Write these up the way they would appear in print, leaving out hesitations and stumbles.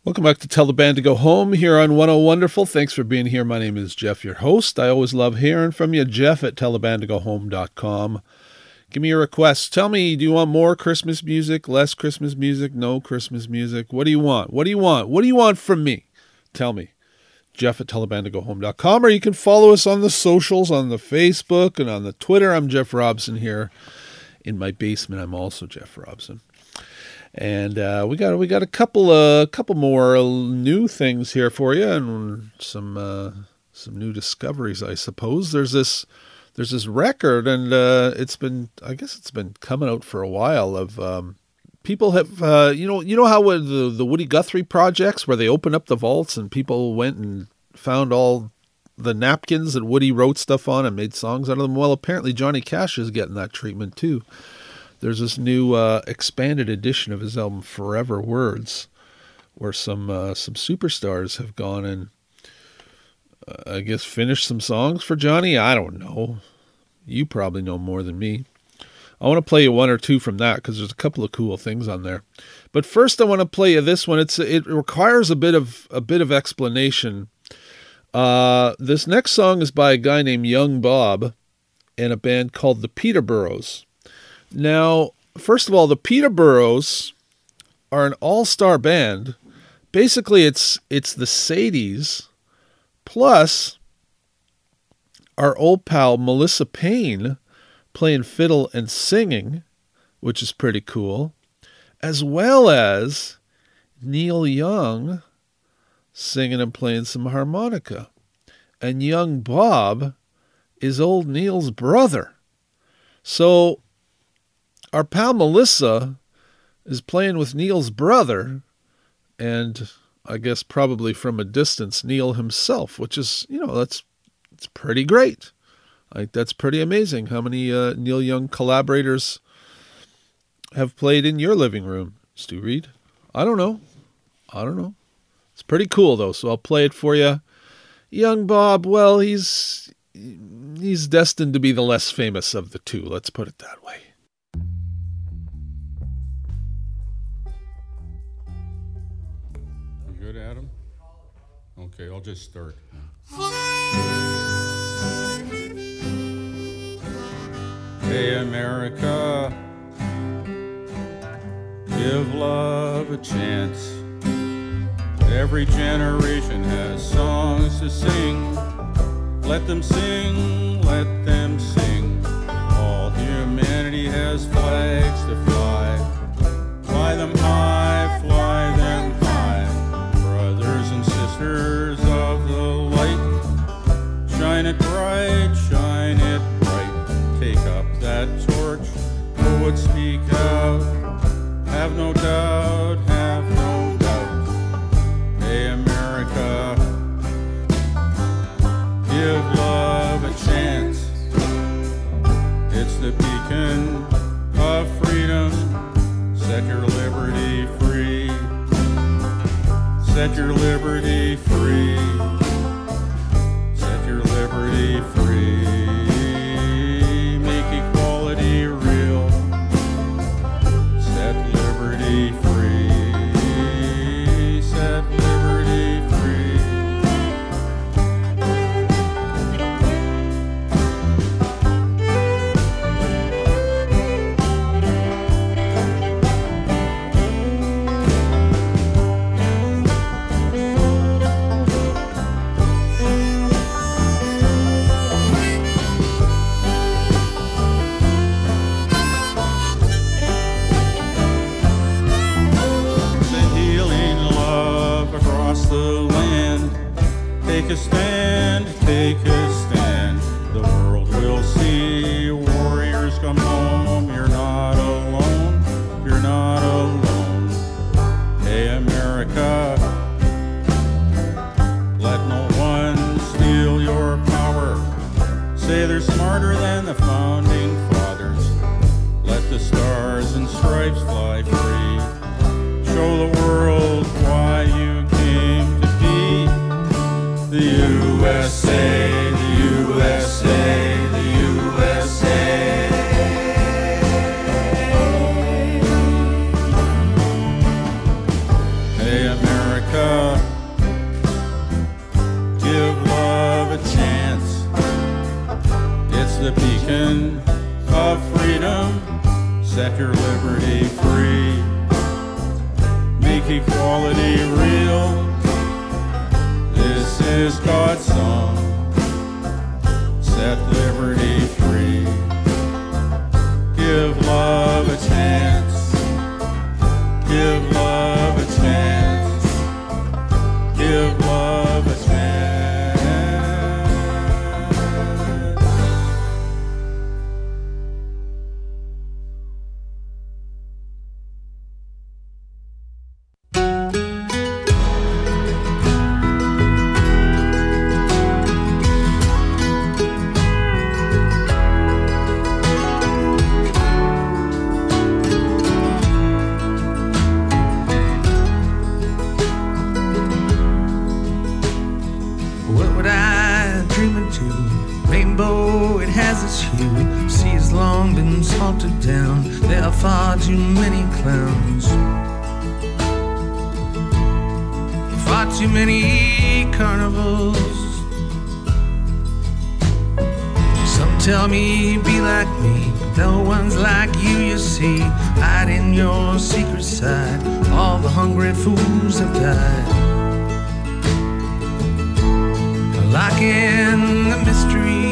Welcome back to Tell the Band to Go Home here on 10 Wonderful. Thanks for being here. My name is Jeff, your host. I always love hearing from you. Jeff at tellthebandtogohome.com. Give me your requests. Tell me, do you want more Christmas music, less Christmas music, no Christmas music? What do you want? What do you want? What do you want from me? Tell me. Jeff at tellthebandtogohome.com, or you can follow us on the socials, on the Facebook and on the Twitter. I'm Jeff Robson here in my basement. I'm also Jeff Robson. And we got a couple more new things here for you, and some new discoveries, I suppose. There's this record, and it's been coming out for a while. Of people have you know how the Woody Guthrie projects, where they open up the vaults and people went and found all the napkins that Woody wrote stuff on and made songs out of them. Well, apparently Johnny Cash is getting that treatment too. There's this new expanded edition of his album Forever Words, where some superstars have gone and I guess finished some songs for Johnny. I don't know. You probably know more than me. I want to play you one or two from that because there's a couple of cool things on there. But first, I want to play you this one. It requires a bit of explanation. This next song is by a guy named Young Bob and a band called the Peterboroughs. Now, first of all, the Peterboroughs are an all-star band. Basically, it's the Sadies plus our old pal Melissa Payne playing fiddle and singing, which is pretty cool, as well as Neil Young singing and playing some harmonica. And Young Bob is old Neil's brother. So our pal Melissa is playing with Neil's brother, and I guess probably from a distance, Neil himself, which is, it's pretty great. That's pretty amazing. How many Neil Young collaborators have played in your living room, Stu Reed? I don't know. It's pretty cool, though, so I'll play it for you. Young Bob, well, he's destined to be the less famous of the two. Let's put it that way. You good, Adam? Okay, I'll just start. Hey, America, give love a chance. Every generation has songs to sing. Let them sing, let them sing. All humanity has flags to fly. Fly them high, fly them high. Brothers and sisters of the light, shine it bright, shine it bright. Take up that torch, poets speak out. Have no doubt, have no doubt. Hey, America, give love a chance. It's the beacon of freedom. Set your liberty free. Set your liberty free. Set your liberty free. Make equality real. Set liberty free. Set liberty free. Take a stand, take a stand. The world will see warriors come home. You're not alone, you're not alone. Hey, America, let no one steal your power. Say they're smarter than the founding fathers. Let the stars and stripes fly free. Show the world why you came to be the USA. a beacon of freedom, set your liberty free. Make equality real. This is God's song. Set liberty free. Give love a chance. Give love a chance. Give love a chance. Down. There are far too many clowns, far too many carnivals. Some tell me be like me, but no one's like you see. Hide in your secret side, all the hungry fools have died. Lock in the mysteries.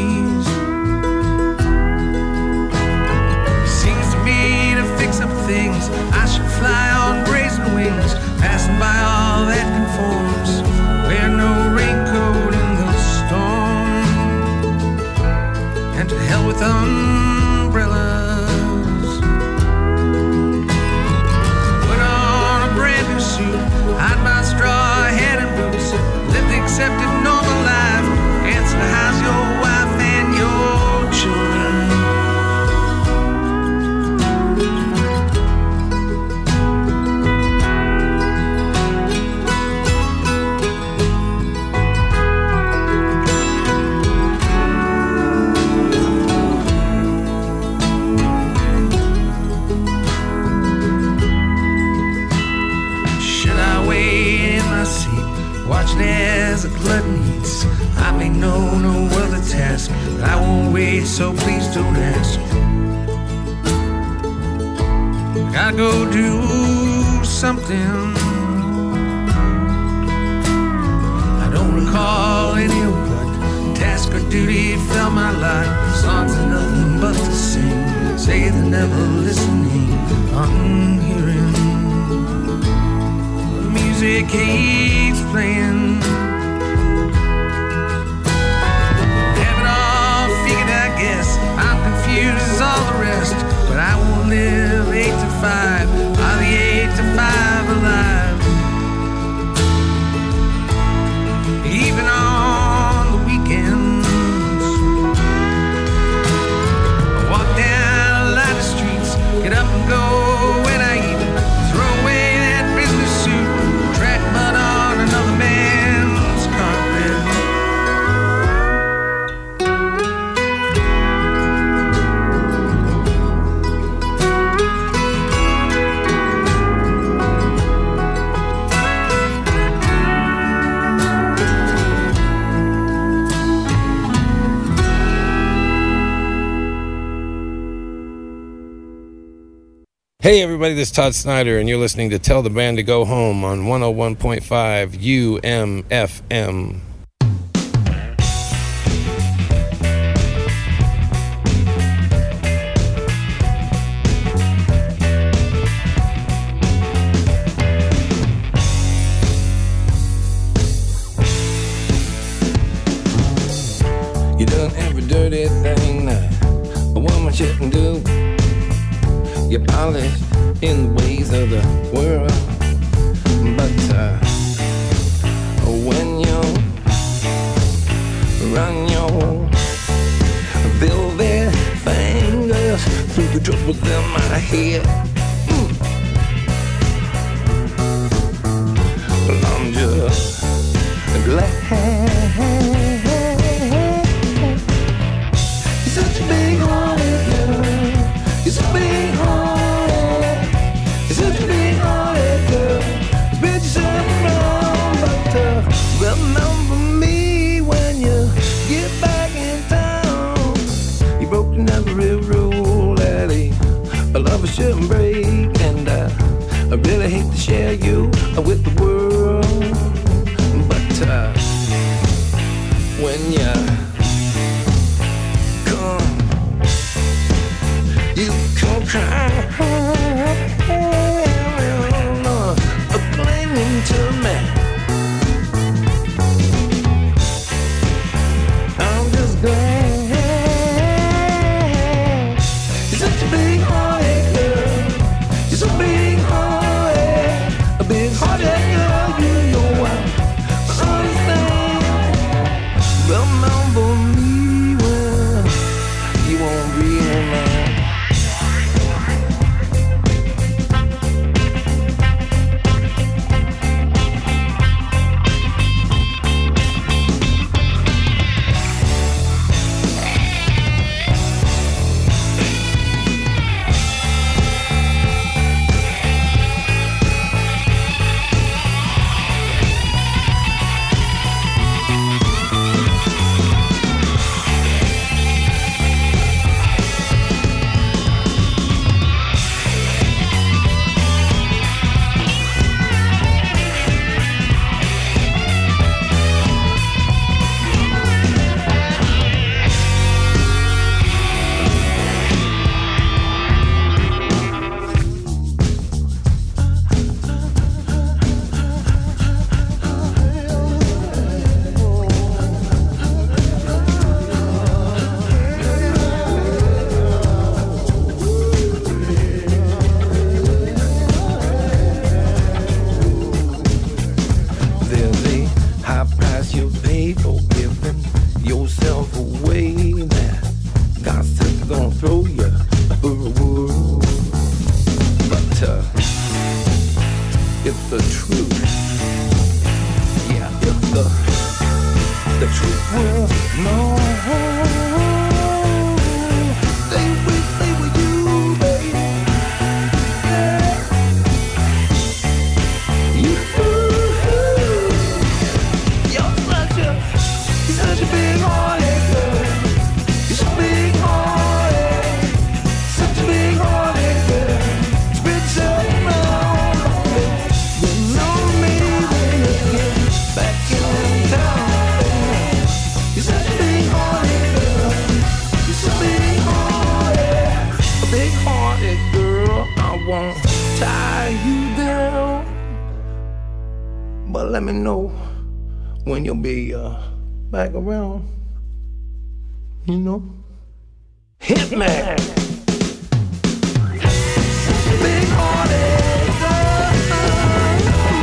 Fix up things, I should fly on brazen wings, passing by all that conforms. Wear no raincoat in the storm, and to hell with umbrellas. Put on a brand new suit, hide my straw hat and boots, live the accepted normal life, answer to how's your wife and your children. As the blood needs, I may know no other task, but I won't wait, so please don't ask. Gotta go do something. I don't recall any what task or duty fell my lot. Songs are nothing but to sing, say they're never listening, unhearing. Music keeps playing. Have it all figured, I guess. I'm confused as all the rest, but I won't live 8 to 5. Are the 8 to 5 alive? Even on the weekends, I walk down a lot of streets, get up and go when I eat, throw away that business suit, track mud on another man's carpet. Hey everybody, this is Todd Snyder, and you're listening to Tell the Band to Go Home on 101.5 UMFM. You done every dirty thing that a woman shouldn't do. You're polished in the ways of the world, but when you run your velvet fingers through the troubles in my head, well, I'm just glad. You're such a big hearted girl. You're so big hearted. You're such a big hearted girl. You bet yourself around, but remember me when you get back in town. You shouldn't break, and I really hate to share you with the world, but when you come crying, clinging to me, I'm just glad. You're such a big hearted girl. You're so big hearted, a big hearted girl. You know I understand. Remember me when you won't be around. Let me know when you'll be back around. You know, hit me. Big hearted girl,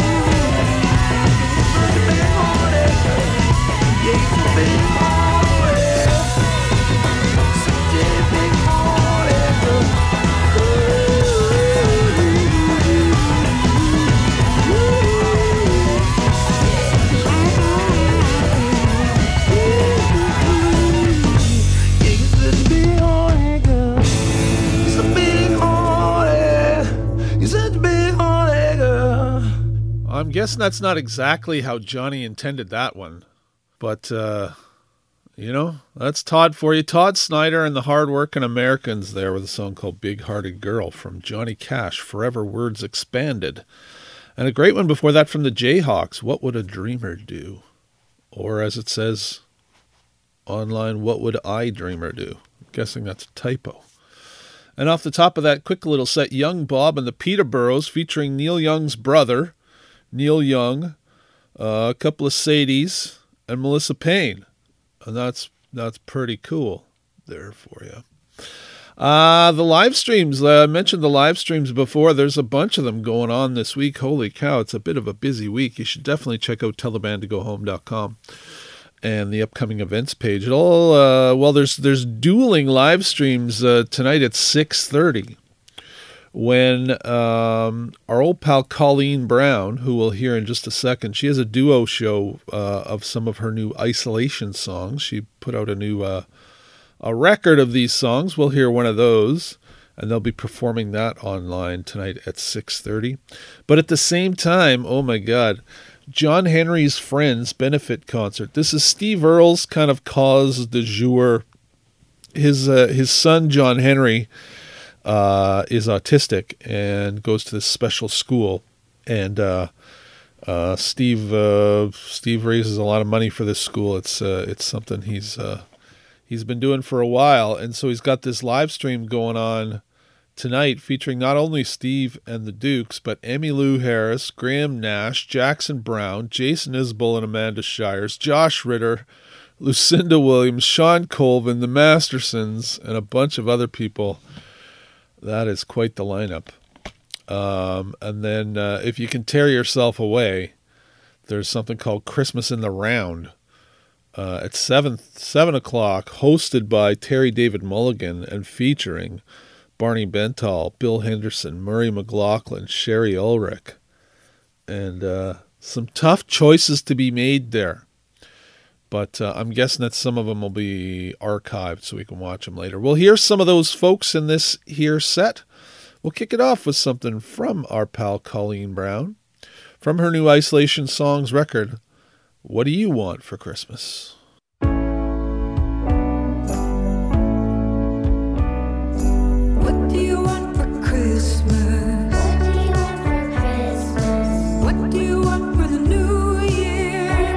big hearted girl, yeah, so big hearted, such a big hearted girl. I'm guessing that's not exactly how Johnny intended that one. But, you know, that's Todd for you. Todd Snider and the Hardworking Americans there with a song called Big Hearted Girl from Johnny Cash, Forever Words Expanded. And a great one before that from the Jayhawks, What Would a Dreamer Do? Or as it says online, What Would I Dreamer Do? I'm guessing that's a typo. And off the top of that quick little set, Young Bob and the Peterboroughs featuring Neil Young's brother, Neil Young, a couple of Sadies, and Melissa Payne. And that's pretty cool there for you. The live streams, I mentioned the live streams before. There's a bunch of them going on this week. Holy cow, it's a bit of a busy week. You should definitely check out tellthebandtogohome.com and the upcoming events page. There's dueling live streams tonight at 6:30. When our old pal Colleen Brown, who we'll hear in just a second, she has a duo show of some of her new Isolation songs. She put out a record of these songs. We'll hear one of those, and they'll be performing that online tonight at 6:30. But at the same time, oh my God, John Henry's Friends benefit concert. This is Steve Earle's kind of cause du jour. His son John Henry is autistic and goes to this special school. And Steve raises a lot of money for this school. It's something he's been doing for a while, and so he's got this live stream going on tonight featuring not only Steve and the Dukes, but Emmylou Harris, Graham Nash, Jackson Brown, Jason Isbell and Amanda Shires, Josh Ritter, Lucinda Williams, Sean Colvin, the Mastersons, and a bunch of other people. That is quite the lineup. And then if you can tear yourself away, there's something called Christmas in the Round at 7 o'clock, hosted by Terry David Mulligan and featuring Barney Bentall, Bill Henderson, Murray McLaughlin, Sherry Ulrich, and some tough choices to be made there. But I'm guessing that some of them will be archived so we can watch them later. We'll hear some of those folks in this here set. We'll kick it off with something from our pal Colleen Brown, from her new Isolation Songs record, What Do You Want for Christmas? What do you want for Christmas? What do you want for the new year?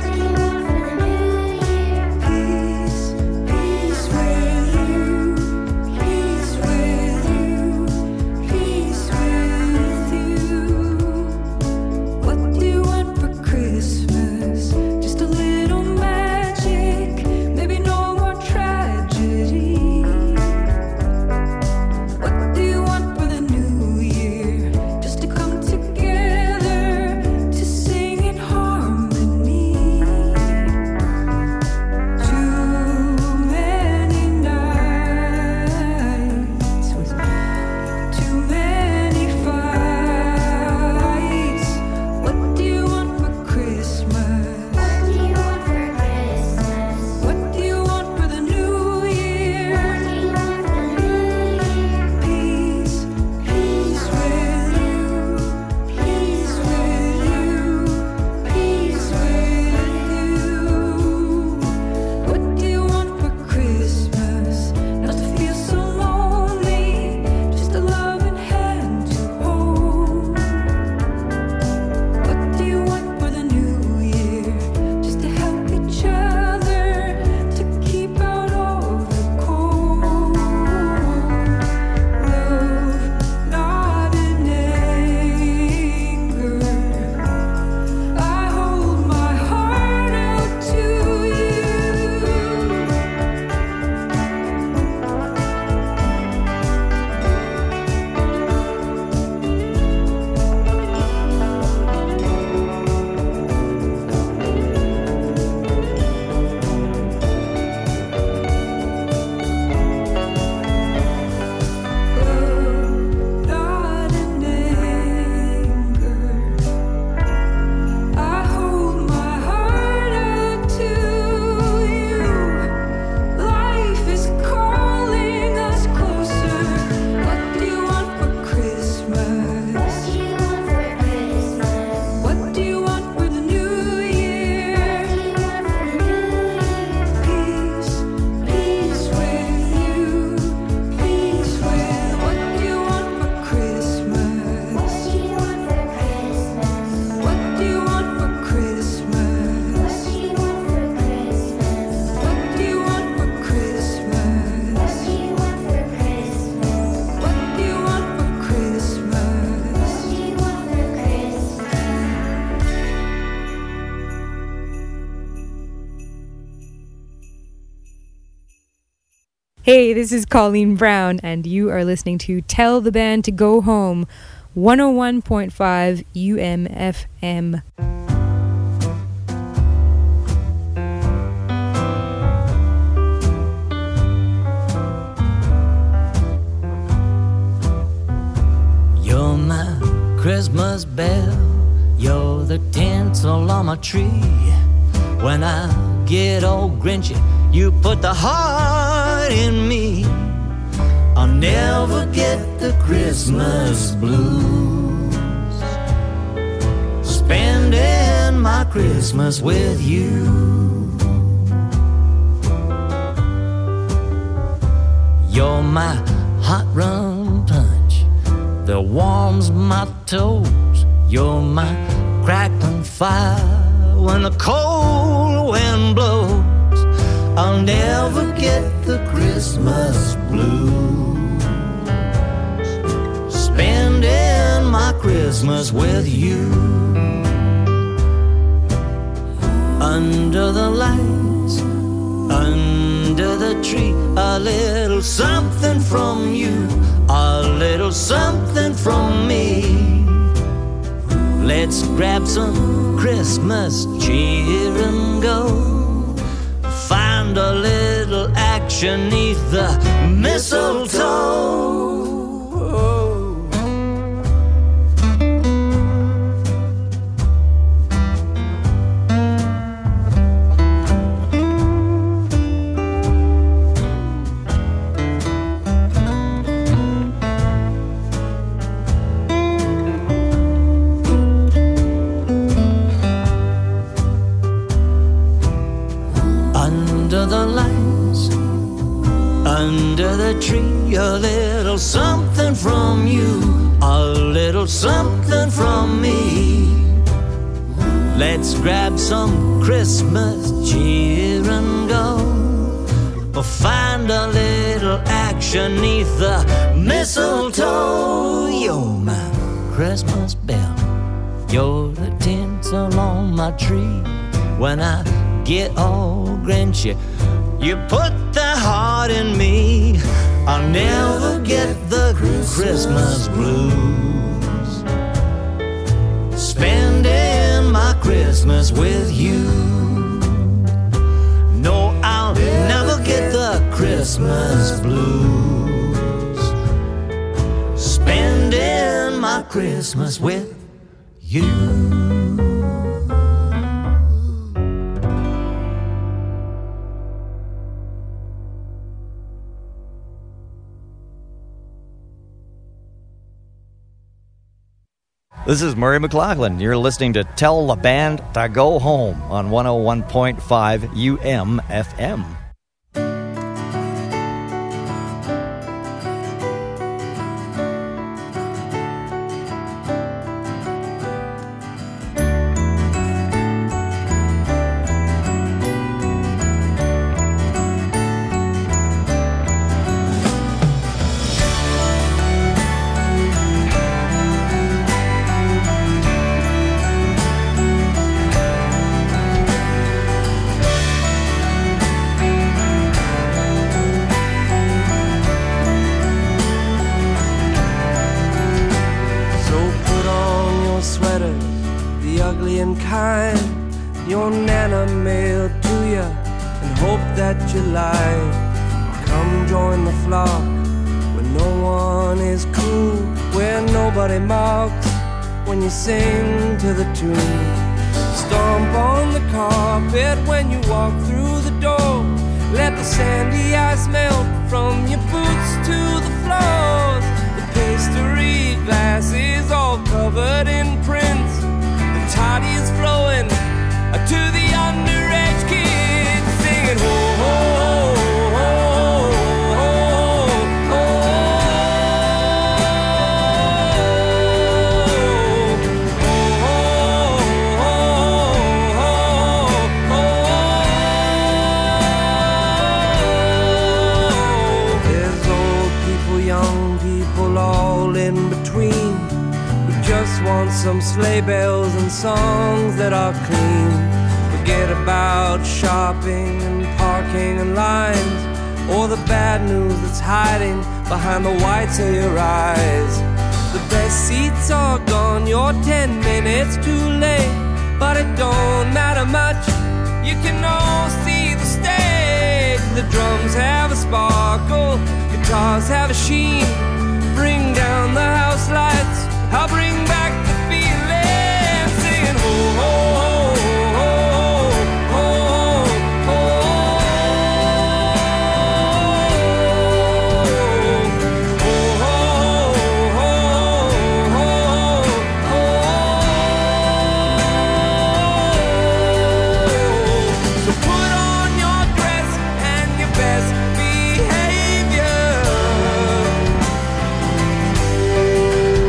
Peace, peace with you, peace with you, peace with you. What do you want for Christmas? Just a little magic, maybe no more tragedy. What do you want for the new year? Just to come together, to sing in harmony. Too many nights with too many fights. What do you want for Christmas? What do you want for the new year? Peace, peace with you, peace with you, peace with you. What do you want for Christmas? Not to feel so lonely, just a loving hand to hold. What do you want for the new year? Just to help each other, to keep out all the cold. Love, not in anger. I hold my heart out to you. Not in anger. I hold my heart out to you. Life is calling us closer. What do you want for Christmas? What do you want for the new year? Peace, peace with you, peace with. What do you want for Christmas? What do you want for Christmas? What do you want for Christmas? What do you want for Hey, this is Colleen Brown, and you are listening to Tell the Band to Go Home, 101.5 UMFM. You're my Christmas bell, you're the tinsel on my tree. When I get all grinchy, you put the heart in me. I'll never get the Christmas blues, spending my Christmas with you. You're my hot rum punch, that warms my toes. You're my crackling fire when the cold wind blows. I'll never get the Christmas blues, spending my Christmas with you. Under the lights, under the tree, a little something from you, a little something from me. Let's grab some Christmas cheer and go find a little action 'neath the mistletoe. Under the tree, a little something from you, a little something from me. Let's grab some Christmas cheer and go find a little action 'neath the mistletoe. You're my Christmas bell, you're the tinsel on my tree. When I get all grinchy, you put the heart in me. I'll never get the Christmas blues, spending my Christmas with you. No, I'll never get the Christmas blues, spending my Christmas with you. This is Murray McLaughlin. You're listening to Tell the Band to Go Home on 101.5 UMFM. Sing to the tune, stomp on the carpet when you walk through the door. Let the sandy ice melt from your boots to the floors. The pastry glasses all covered in prints. The toddy is flowing to the underage kids singing ho ho ho ho ho ho. Want some sleigh bells and songs that are clean. Forget about shopping and parking and lines, or the bad news that's hiding behind the whites of your eyes. The best seats are gone, you're 10 minutes too late, but it don't matter much, you can all see the stage. The drums have a sparkle, guitars have a sheen. Bring down the house lights, I'll bring back the feeling, singing ho ho ho ho ho ho So put on your dress and your best behavior.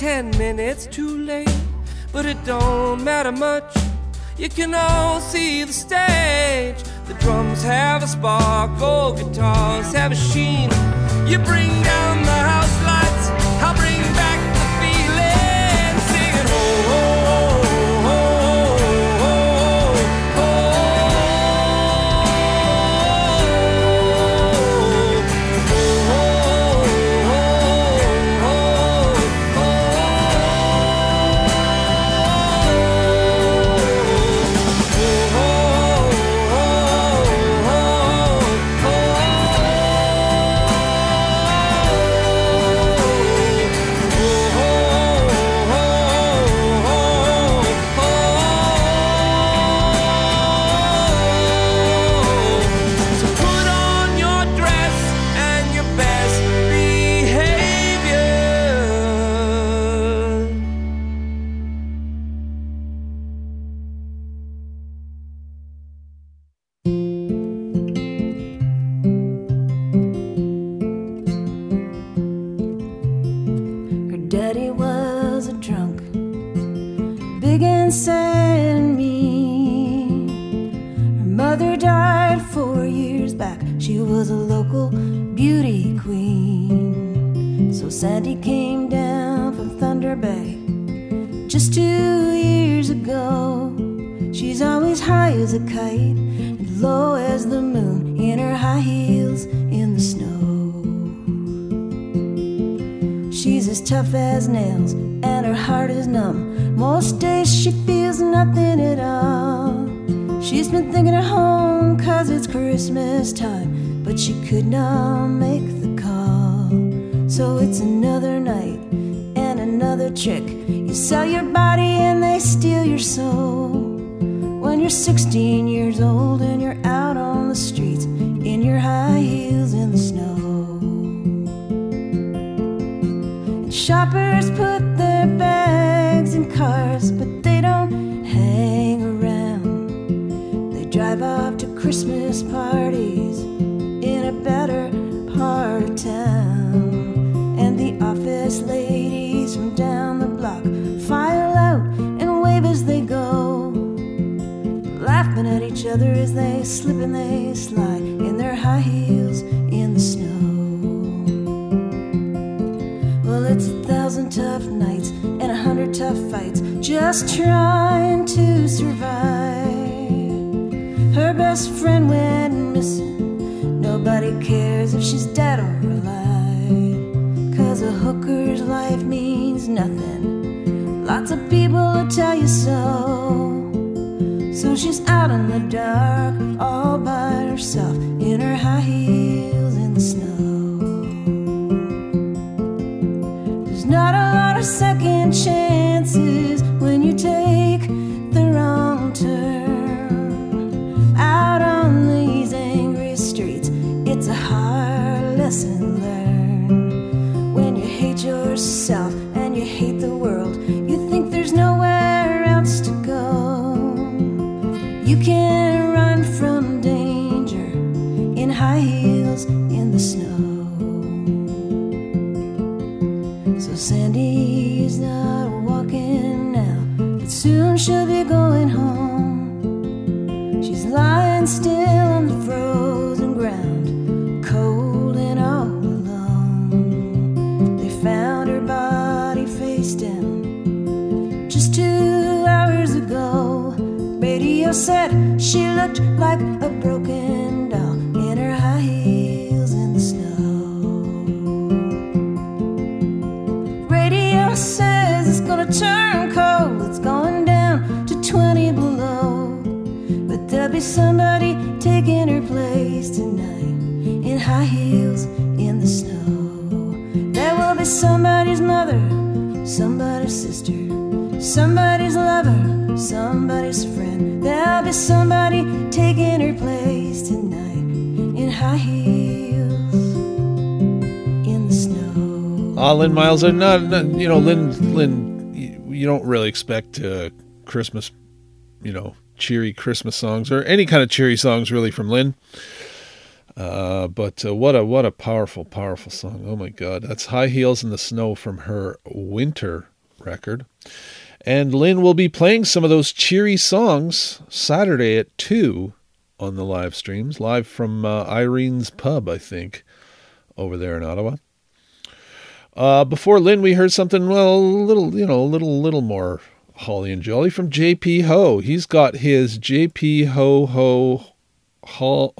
10 minutes too late, but it don't matter much. You can all see the stage. The drums have a spark, old guitars have a sheen. You bring down the house lights, I'll bring back the feeling. Singing ho ho ho ho ho Sandy came down from Thunder Bay just 2 years ago. She's always high as a kite and low as the moon in her high heels in the snow. She's as tough as nails and her heart is numb. Most days she feels nothing at all. She's been thinking of home 'cause it's Christmas time, but she could not make the call. So it's another night and another trick. You sell your body and they steal your soul. When you're 16 years old and you're out on the streets in your high heels in the snow. And shoppers put their bags in cars, but they don't hang around. They drive off to Christmas parties in a better part of town. And the office ladies from down the block file out and wave as they go, laughing at each other as they slip and they slide in their high heels in the snow. Well, it's 1,000 tough nights and 100 tough fights just trying to survive. Her best friend went missing. Nobody cares if she's dead or alive. 'Cause a hooker's life means nothing. Lots of people will tell you so. So she's out in the dark, all by herself, in her high heels in the snow. There's not a lot of second chances when you take the wrong turn. Out on these angry streets, it's a hard lesson learned. When you hate yourself and you hate the world, you think there's nowhere else to go. You can't run from danger in high heels in the snow. So Sandy's not walking now, but soon she'll be going home. She's lying still on the frozen ground, cold and all alone. They found her body face down just 2 hours ago. Radio said she looked like a broken doll in her high heels in the snow. Radio says it's gonna turn cold, it's going down to 20 below. But there'll be somebody taking her place tonight in high heels in the snow. There will be somebody's mother, somebody's sister, somebody's lover, somebody's friend. There'll be somebody taking her place tonight in high heels in the snow. Lynn Miles, not you know, Lynn, you don't really expect Christmas, you know, cheery Christmas songs or any kind of cheery songs really from Lynn. But what a powerful song. Oh my God. That's High Heels in the Snow from her winter record. And Lynn will be playing some of those cheery songs Saturday at 2 on the live streams, live from Irene's Pub, I think, over there in Ottawa. Before Lynn, we heard something, well, a little more holly and jolly from JP Ho. He's got his JP Ho Home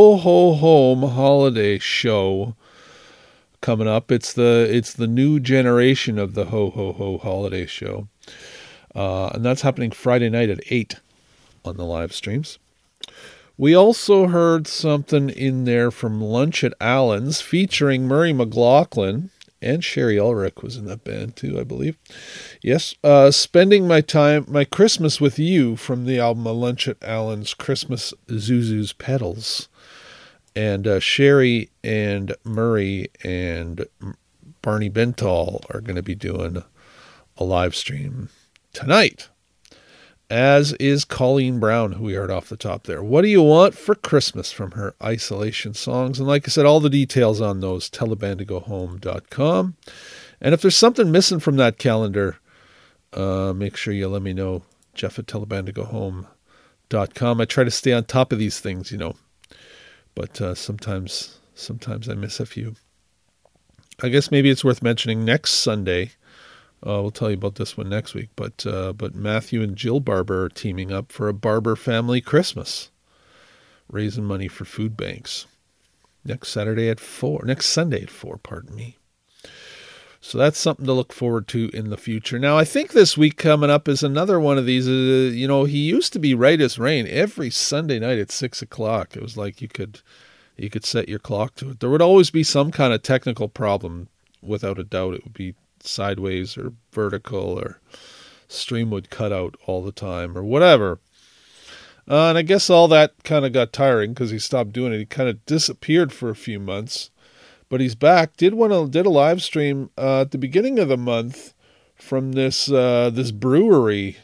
holiday show coming up. It's the new generation of the Ho holiday show. And that's happening Friday night at 8 on the live streams. We also heard something in there from Lunch at Allen's featuring Murray McLaughlin, and Sherry Ulrich was in that band too, I believe. Yes, Spending My Christmas with You from the album A Lunch at Allen's Christmas Zuzu's Petals. And Sherry and Murray and Barney Bentall are going to be doing a live stream tonight, as is Colleen Brown, who we heard off the top there. What do you want for Christmas from her Isolation songs? And like I said, all the details on those, tellthebandtogohome.com. And if there's something missing from that calendar, make sure you let me know, Jeff at tellthebandtogohome.com. I try to stay on top of these things, but sometimes I miss a few. I guess maybe it's worth mentioning next Sunday. We'll tell you about this one next week, but Matthew and Jill Barber are teaming up for a Barber family Christmas, raising money for food banks. Next Sunday at 4, pardon me. So that's something to look forward to in the future. Now, I think this week coming up is another one of these. He used to be Right as Rain every Sunday night at 6 o'clock. It was like you could set your clock to it. There would always be some kind of technical problem. Without a doubt, it would be sideways or vertical, or stream would cut out all the time or whatever. And I guess all that kind of got tiring because he stopped doing it. He kind of disappeared for a few months, but he's back. Did a live stream at the beginning of the month from this brewery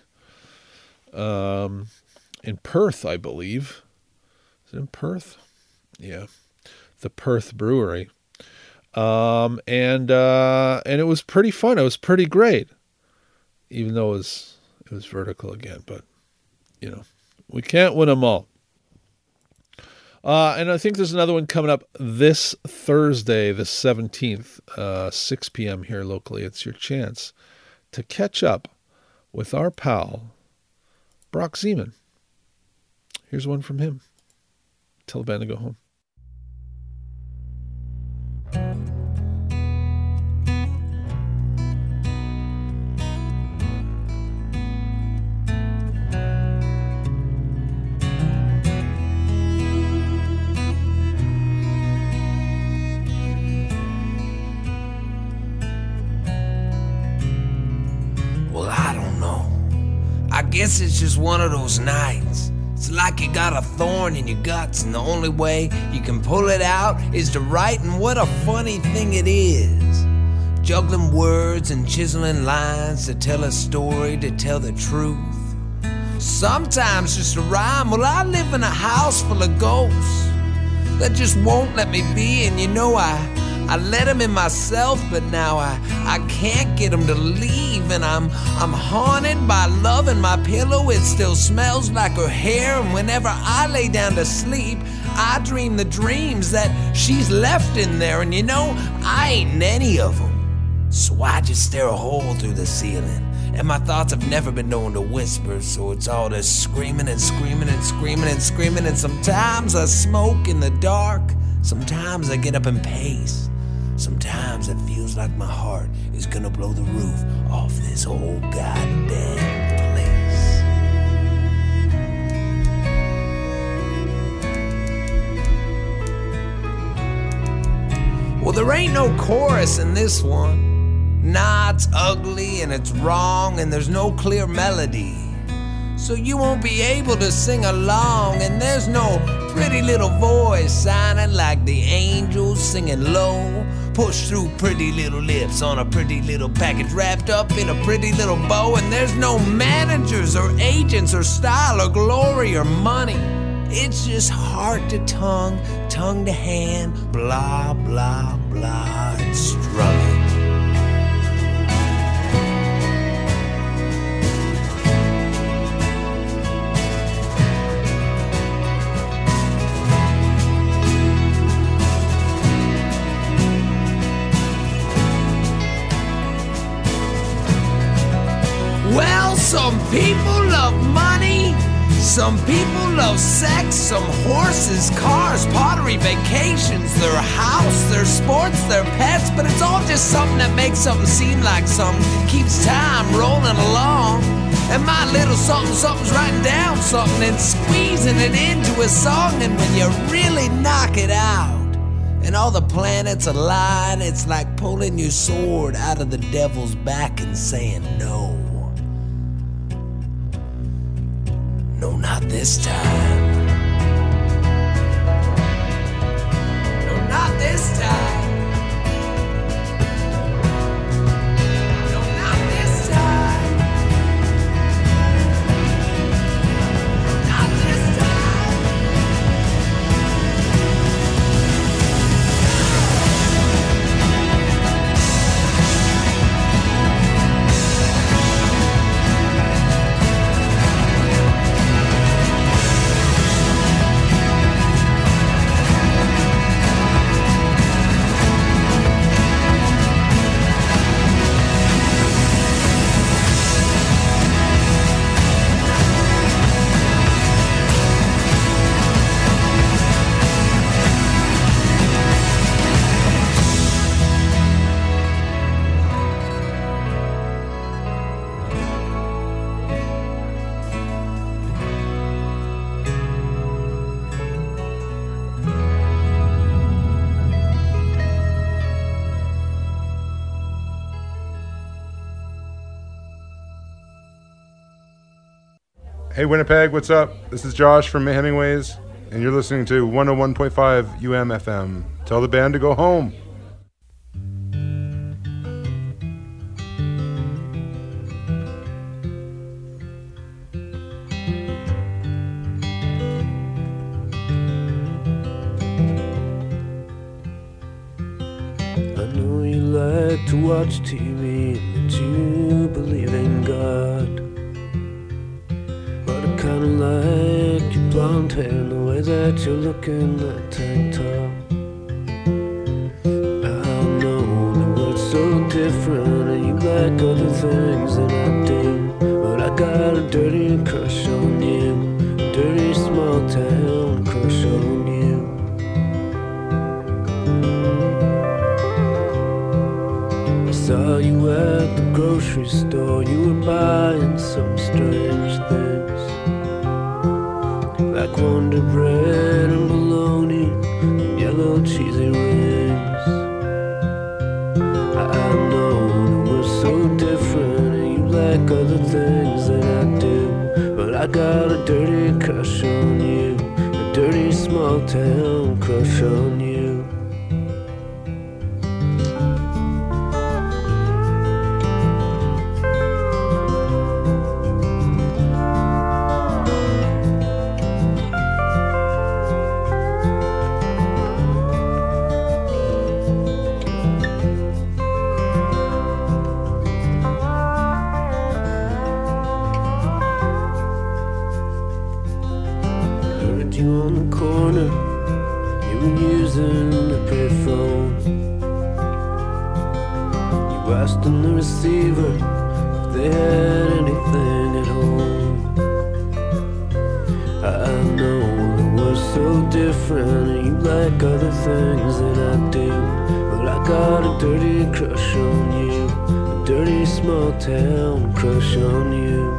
in Perth, I believe. Is it in Perth? Yeah, the Perth Brewery. And it was pretty fun. It was pretty great, even though it was vertical again. But we can't win them all. And I think there's another one coming up this Thursday, the 17th, 6 p.m. here locally. It's your chance to catch up with our pal Brock Zeman. Here's one from him. Tell the band to go home. Well, I don't know. I guess it's just one of those nights. It's like you got a thorn in your guts, and the only way you can pull it out is to write, and what a funny thing it is. Juggling words and chiseling lines to tell a story, to tell the truth. Sometimes just a rhyme. Well, I live in a house full of ghosts that just won't let me be, and I let them in myself, but now I can't get them to leave, and I'm haunted by love in my pillow. It still smells like her hair, and whenever I lay down to sleep, I dream the dreams that she's left in there, and I ain't in any of them. So I just stare a hole through the ceiling, and my thoughts have never been known to whisper, so it's all this screaming and screaming and screaming and screaming, and sometimes I smoke in the dark, sometimes I get up and pace. Sometimes it feels like my heart is gonna blow the roof off this whole goddamn place. Well, there ain't no chorus in this one. Nah, it's ugly and it's wrong and there's no clear melody. So you won't be able to sing along, and there's no pretty little voice sounding like the angels singing low, pushed through pretty little lips on a pretty little package wrapped up in a pretty little bow, and there's no managers or agents or style or glory or money. It's just heart to tongue, tongue to hand, blah, blah, blah, and strumming. Some people love money, some people love sex, some horses, cars, pottery, vacations, their house, their sports, their pets, but it's all just something that makes something seem like something, keeps time rolling along. And my little something's writing down something and squeezing it into a song, and when you really knock it out and all the planets align, it's like pulling your sword out of the devil's back and saying no. No, not this time. No, not this time. No, not this time. Not this time. Hey Winnipeg, what's up? This is Josh from Hemingways, and you're listening to 101.5 UMFM. Tell the band to go home. I know you like to watch TV and that you believe in God, but I kinda like your blonde hair and the way that you're looking that tank top. I know that we're so different and you like other things than I do, but I got a dirty crush on you, a dirty small town crush on you. Saw you at the grocery store, you were buying some strange things, like Wonder Bread and bologna and yellow cheesy rings. I know that we're so different and you like other things than I do, but I got a dirty crush on you, a dirty small town crush on you. You on the corner, you were using the payphone. You asked on the receiver if they had anything at home. I know that we're so different and you like other things than I do, but I got a dirty crush on you, a dirty small town crush on you.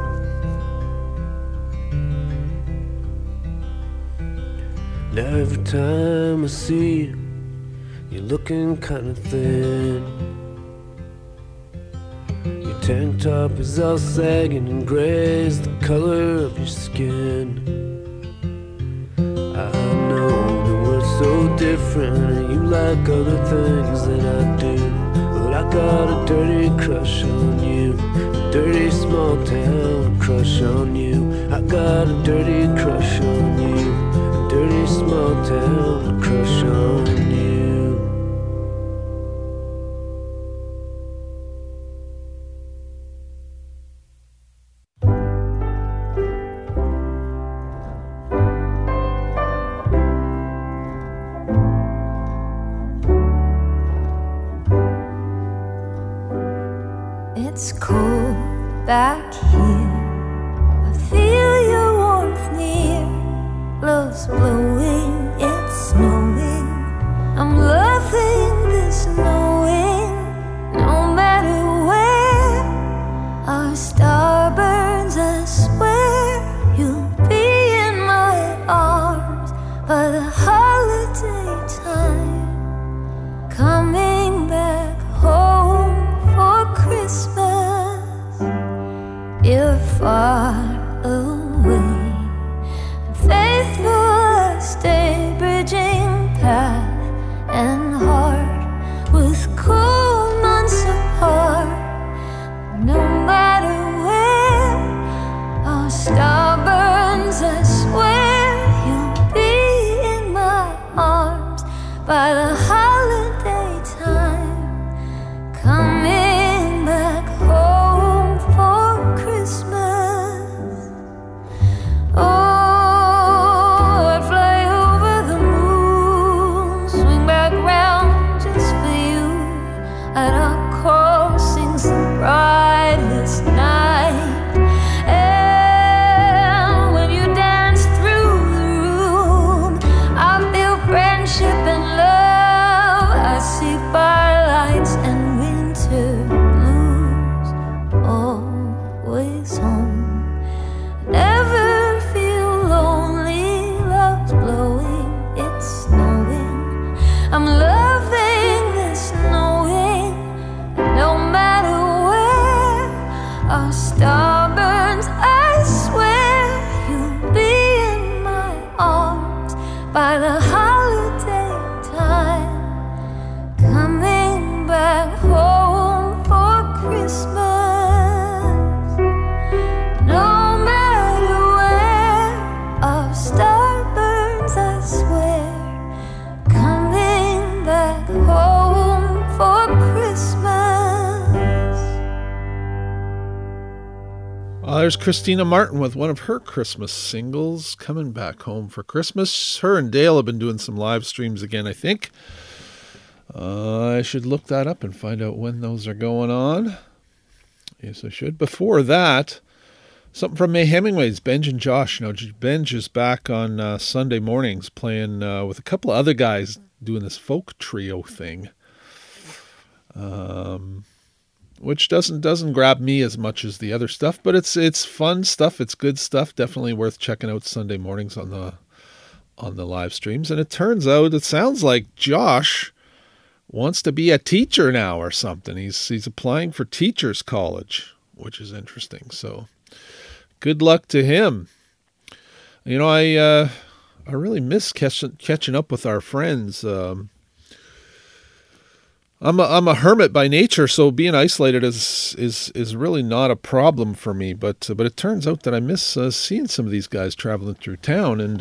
Now every time I see you, you're looking kinda thin. Your tank top is all sagging and gray is the color of your skin. I know that we're so different and you like other things than I do, but I got a dirty crush on you, a dirty small town crush on you. I got a dirty crush on you, dirty small town crush on you. It's cold back here love's blowing, it's snowing. I'm loving this knowing, no matter where our star burns, I swear you'll be in my arms by the holiday time, coming back home for Christmas. You're far away, faithful I stay, bridging path and heart with cool months apart. No matter where our star burns, I swear you'll be in my arms by the holiday time, coming back home for Christmas. Oh, and our choir sings the brightest night. And when you dance through the room, I feel friendship and love. I see firelights and winter blues. Always home, never feel lonely. Love's blowing, it's snowing. I'm loving this knowing, no matter where our star burns, I swear you'll be in my arms by the holiday time, coming back home for Christmas. No matter where our star burns, I swear, coming back home for Christmas. There's Christina Martin with one of her Christmas singles, Coming Back Home for Christmas. Her and Dale have been doing some live streams again, I think. I should look that up and find out when those are going on. Yes, I should. Before that, something from May Hemingway's, Benj and Josh. Now, Benj is back on Sunday mornings playing with a couple of other guys doing this folk trio thing. Which doesn't grab me as much as the other stuff, but it's fun stuff. It's good stuff. Definitely worth checking out Sunday mornings on the live streams. And it turns out, it sounds like Josh wants to be a teacher now or something. He's applying for teachers college, which is interesting. So good luck to him. You know, I really miss catching up with our friends. I'm a hermit by nature, so being isolated is really not a problem for me. But it turns out that I miss seeing some of these guys traveling through town, and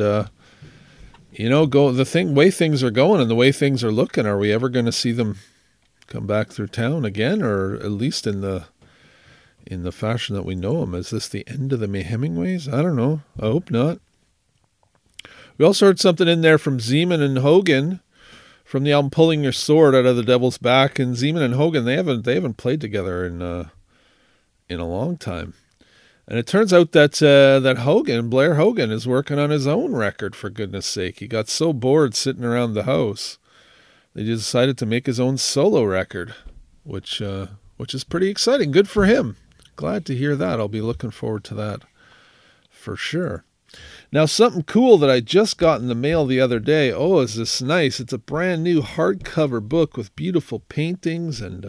way things are going and the way things are looking. Are we ever going to see them come back through town again, or at least in the fashion that we know them? Is this the end of the May Hemingways? I don't know. I hope not. We also heard something in there from Zeman and Hogan, from the album Pulling Your Sword Out of the Devil's Back. And Zeman and Hogan, they haven't played together in a long time. And it turns out that Blair Hogan, is working on his own record, for goodness sake. He got so bored sitting around the house, they decided to make his own solo record, which is pretty exciting. Good for him. Glad to hear that. I'll be looking forward to that for sure. Now, something cool that I just got in the mail the other day. Oh, is this nice? It's a brand new hardcover book with beautiful paintings and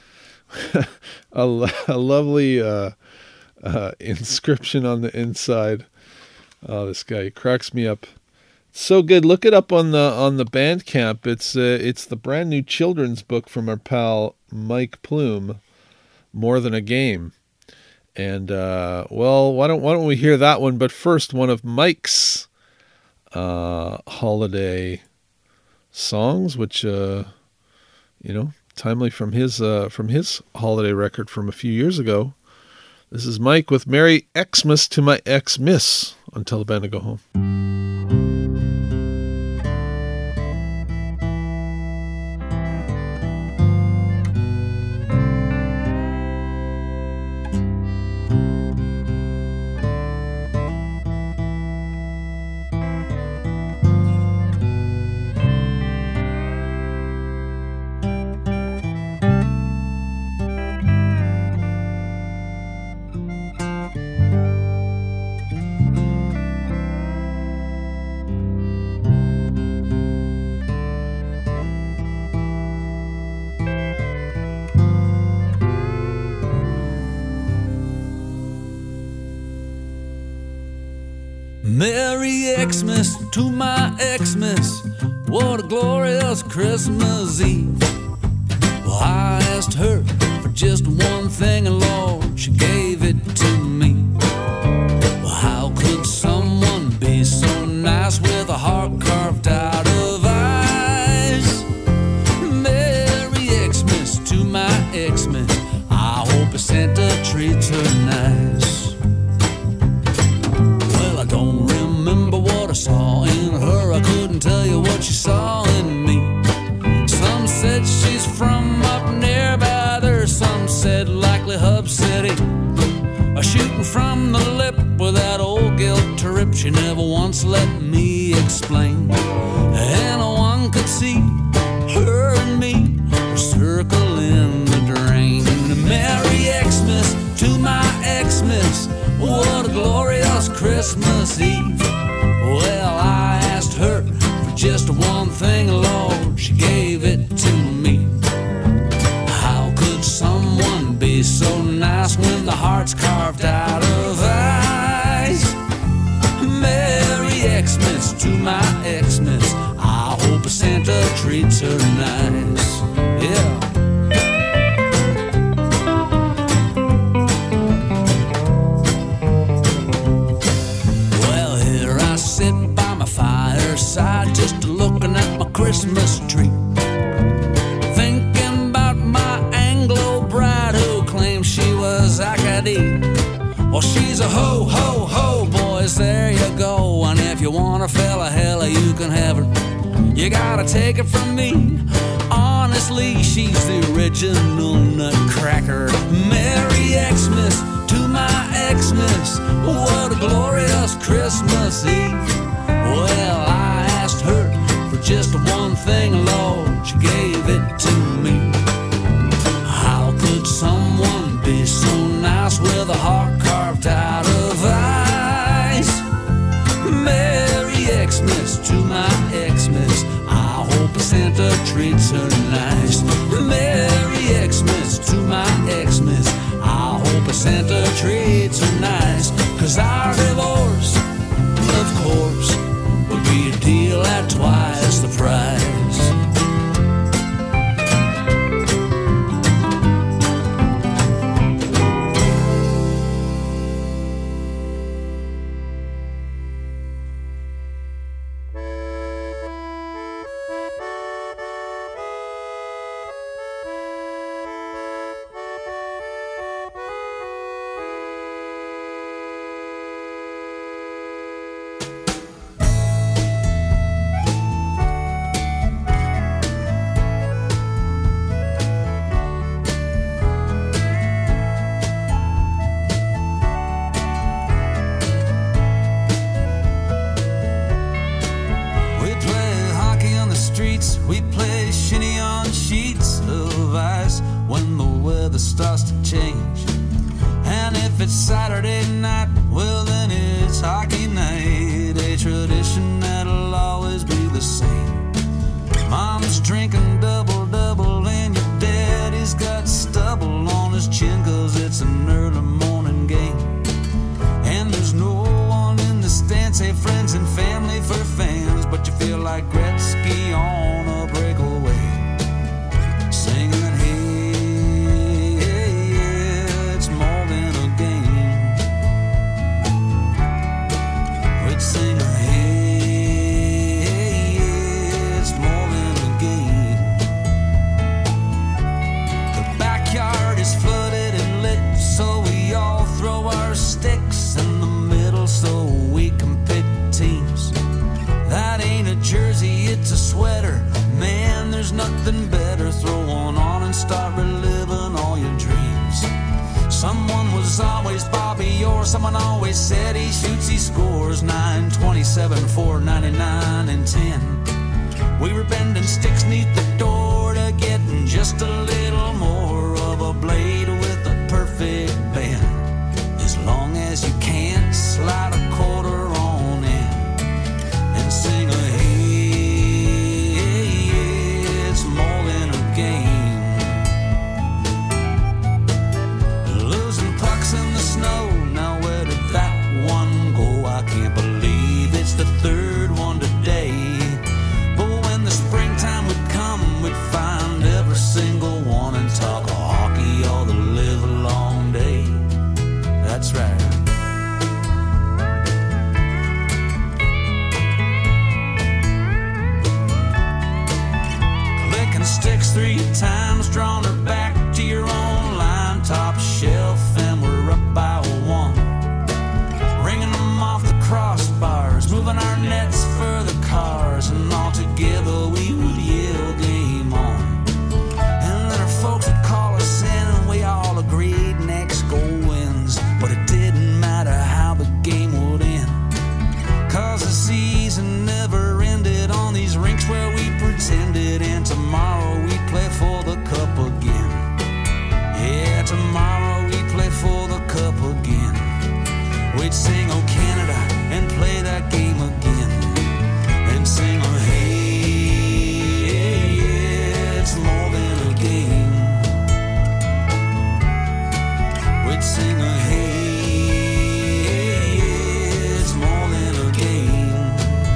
a lovely inscription on the inside. Oh, this guy, he cracks me up. So good. Look it up on the Bandcamp. It's the brand new children's book from our pal Mike Plume, More Than a Game. And, why don't we hear that one? But first, one of Mike's holiday songs, which, timely from his holiday record from a few years ago. This is Mike with Merry Xmas to My Ex-Miss on Tell the Band to Go Home. Merry Xmas to my Xmas. What a glorious Christmas Eve. Well, I asked her for just one thing, and Lord, she gave it to me. Well, how could someone be so nice with a heart carved out of ice? Merry Xmas to my Xmas. I hope Santa treats her nice. Well, I don't remember what I saw in her. I couldn't tell you what she saw in me. Some said she's from up nearby there. Some said likely Hub City. Shooting from the lip with that old guilt trip she never once let me explain. And no one could see her and me were circling the drain. Merry Xmas to my Xmas. What a glorious Christmas Eve. Well, I asked her for just one thing, Lord, she gave it to me. How could someone be so nice when the heart's carved out of ice? Merry Xmas to my Xmas. I hope Santa treats her nice. Yeah. Fireside, just looking at my Christmas tree, thinking about my Anglo bride who claims she was Acadie. Well, she's a ho, ho, ho, boys, there you go. And if you want a fella, hella, you can have her. You gotta take it from me, honestly, she's the original nutcracker. Merry Xmas to my Xmas. What a glorious Christmas Eve. Well, I asked her for just one thing, Lord, she gave it to me. How could someone be so nice with a heart carved out of ice? Merry Xmas to my Xmas. I hope Santa treats her nice. Merry Xmas to my Xmas. I hope Santa treats her nice. 'Cause our divorce, of course, would be a deal at twice the price. Losing pucks in the snow, now where did that one go? I can't believe We'd sing "Oh Canada" and play that game again, and sing "Oh hey, it's more than a game." We'd sing "Oh hey, it's more than a game."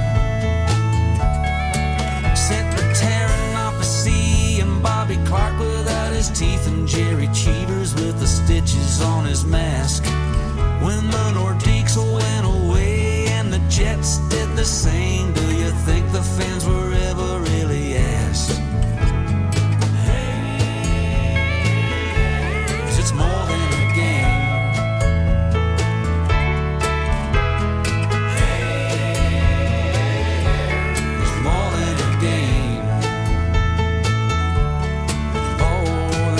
Sent the tearing off the sea, and Bobby Clark without his teeth, and Jerry Cheevers with the stitches on his mask. When the Nordiques went away and the Jets did the same, do you think the fans were ever really asked? Hey, 'cause it's more than a game. It's more than a game. Oh,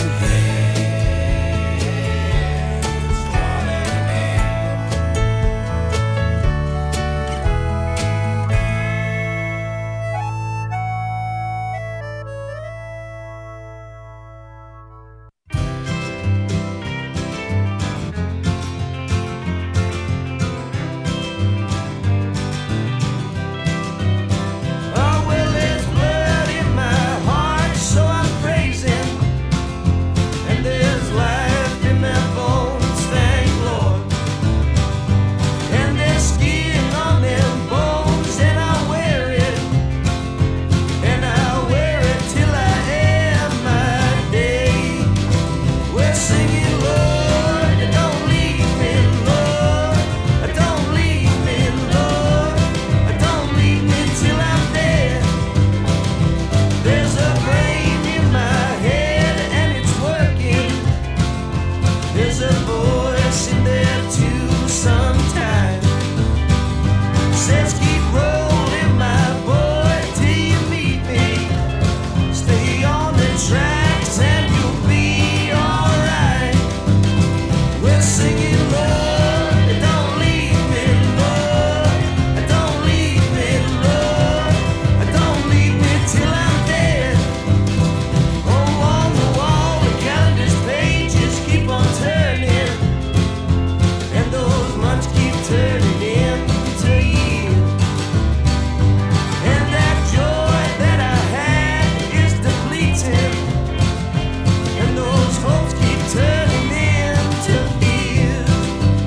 oh, well, there's blood in my heart, so I'm praising. And there's life in my bones, thank Lord. And there's skin on them bones, and I wear it. And I wear it till I end my day. We're singing, Lord, don't leave me, Lord. Don't leave me, Lord. Don't leave me till I'm dead. There's a brain in my head and it's working. There's a voice in there too sometimes. Says keep rolling, my boy, till you meet me. Stay on the tracks and you'll be alright. We're singing, Lord, don't leave me, Lord. Don't leave me, Lord. Don't leave me till I'm dead. Oh, on the wall, the calendar's pages keep on turning, and those months keep turning into years. And that joy that I had is depleting, and those hopes keep turning into fears.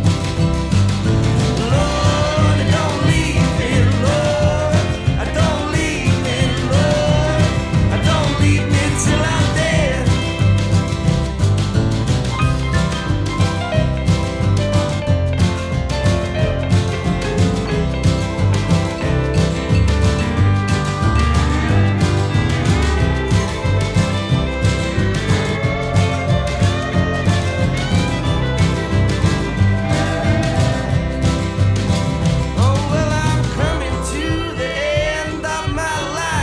Lord, don't leave me, Lord. Don't leave me, Lord. Don't leave me till I'm dead. Oh, well, I'm coming to the end of my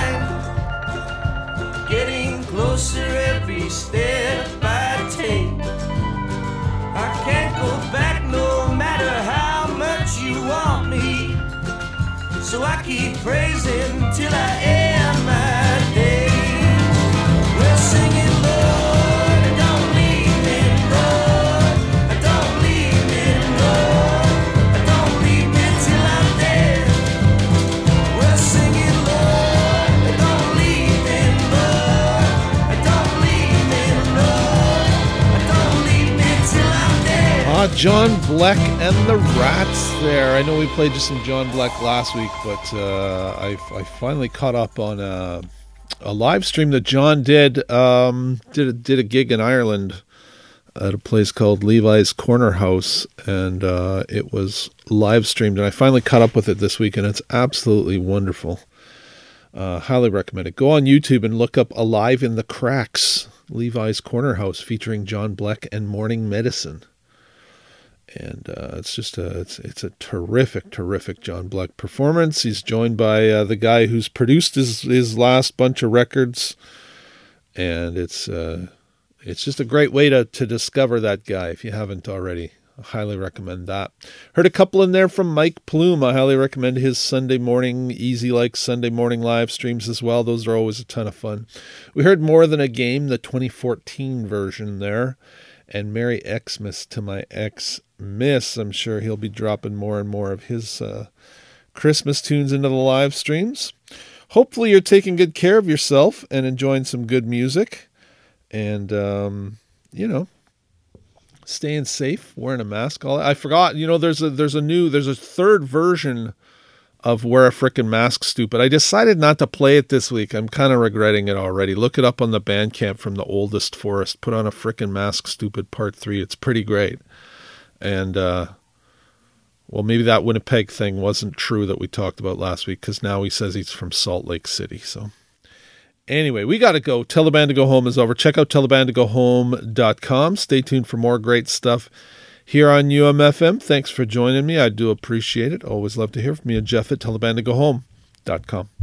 life, getting closer every step I take. I can't go back no matter how much you want me, so I keep praising till I end my day. We're singing, Lord, don't leave me, Lord. Don't leave me, Lord. Don't leave me till I'm dead. We're singing, Lord, don't leave me, Lord. Don't leave me, Lord. Don't leave me till I'm dead. John Bleck and the Rats there. I know we played just some John Bleck last week, but I finally caught up on a live stream that John did. Did a gig in Ireland at a place called Levi's Corner House, and it was live streamed, and I finally caught up with it this week, and it's absolutely wonderful. Highly recommend it. Go on YouTube and look up Alive in the Cracks, Levi's Corner House, featuring John Bleck and Morning Medicine. And it's just it's a terrific John Bleck performance. He's joined by the guy who's produced his last bunch of records, and it's just a great way to discover that guy if you haven't already. I highly recommend that. Heard a couple in there from Mike Plume. I highly recommend his Sunday morning, Easy Like Sunday morning live streams as well. Those are always a ton of fun. We heard More Than a Game, the 2014 version there. And Merry Xmas to my ex-miss. I'm sure he'll be dropping more and more of his Christmas tunes into the live streams. Hopefully you're taking good care of yourself and enjoying some good music. And, staying safe, wearing a mask. I forgot, there's a third version of Wear a Frickin' Mask, Stupid. I decided not to play it this week. I'm kind of regretting it already. Look it up on the Bandcamp from the Oldest Forest. Put on a Frickin' Mask, Stupid Part 3. It's pretty great. And, maybe that Winnipeg thing wasn't true that we talked about last week, because now he says he's from Salt Lake City. So anyway, we got to go. Tell the Band to Go Home is over. Check out tellthebandtogohome.com. Stay tuned for more great stuff here on UMFM. Thanks for joining me. I do appreciate it. Always love to hear from you. Jeff at tellthebandtogohome.com.